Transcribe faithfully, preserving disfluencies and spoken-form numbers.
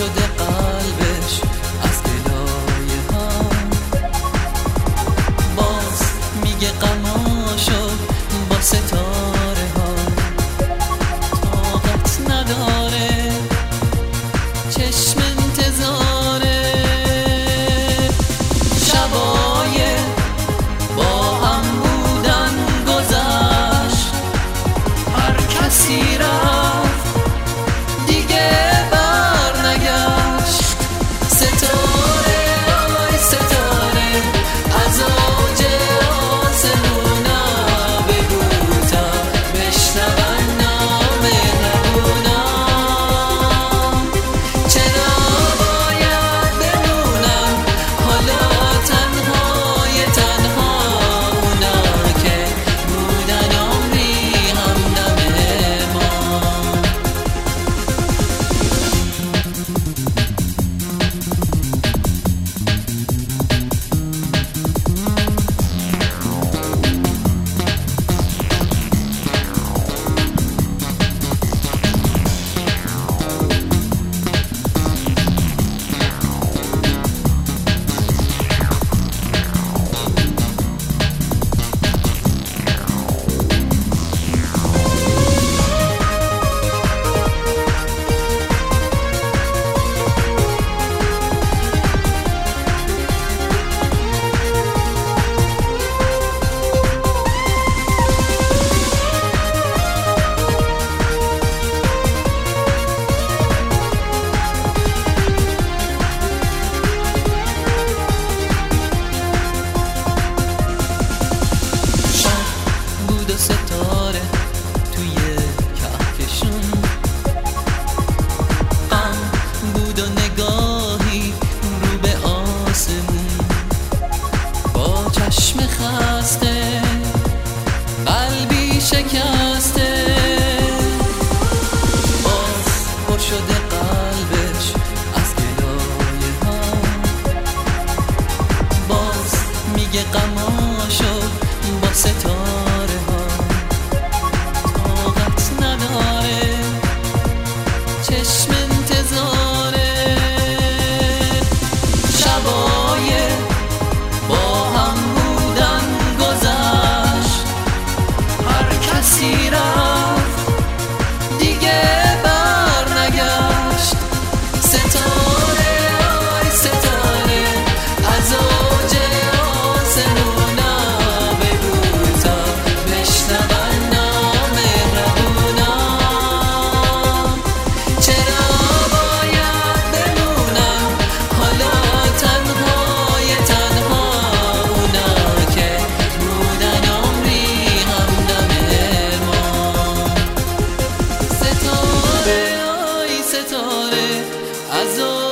شده قلبش از گلایه ها، باز میگه غماشو با ستاره ها طاقت نداره، چشم انتظاره. شبای با هم بودن گذشت، هر کسی رفت دیگه بر نگشت. ستاره آی ستاره از اوج آسمونا بگو تا بشنون نام مهربونا. چرا باید بمونم حالا تنهای تنها، اونا که بودن عمری همدم ما. ستاره توی کهکشون، غم بود و نگاهی رو به آسمون، با چشم خسته قلبی شکسته، باز پر شده قلبش از گلایه ها، باز میگه غماشو با ستاره ها طاقت نداره، چشم انتظاره. شبای با هم بودن گذشت، هر کسی رفت دیگه بر نگشت. ستاره آی ستاره از اوج آسمونا بگو تا بشنون نام مهربونا. چرا باید بمونم حالا تنهای تنها، اونا که بودن عمری همدم ما. ستاره آی ستاره از